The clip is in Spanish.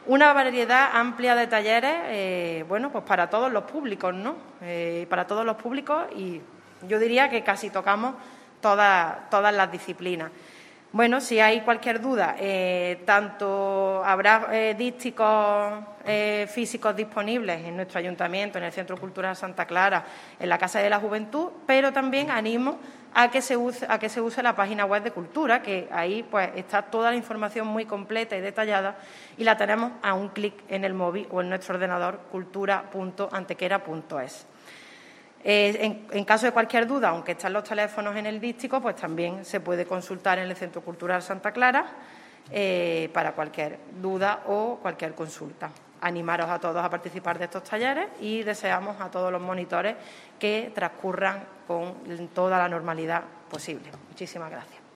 Una variedad amplia de talleres, bueno, pues para todos los públicos, ¿no? Para todos los públicos, y yo diría que casi tocamos todas las disciplinas. Bueno, si hay cualquier duda, tanto habrá dísticos físicos disponibles en nuestro ayuntamiento, en el Centro Cultural Santa Clara, en la Casa de la Juventud, pero también animo a que se use la página web de Cultura, que ahí pues está toda la información muy completa y detallada y la tenemos a un clic en el móvil o en nuestro ordenador, cultura.antequera.es. En caso de cualquier duda, aunque están los teléfonos en el dístico, pues también se puede consultar en el Centro Cultural Santa Clara para cualquier duda o cualquier consulta. Animaros a todos a participar de estos talleres y deseamos a todos los monitores que transcurran con toda la normalidad posible. Muchísimas gracias.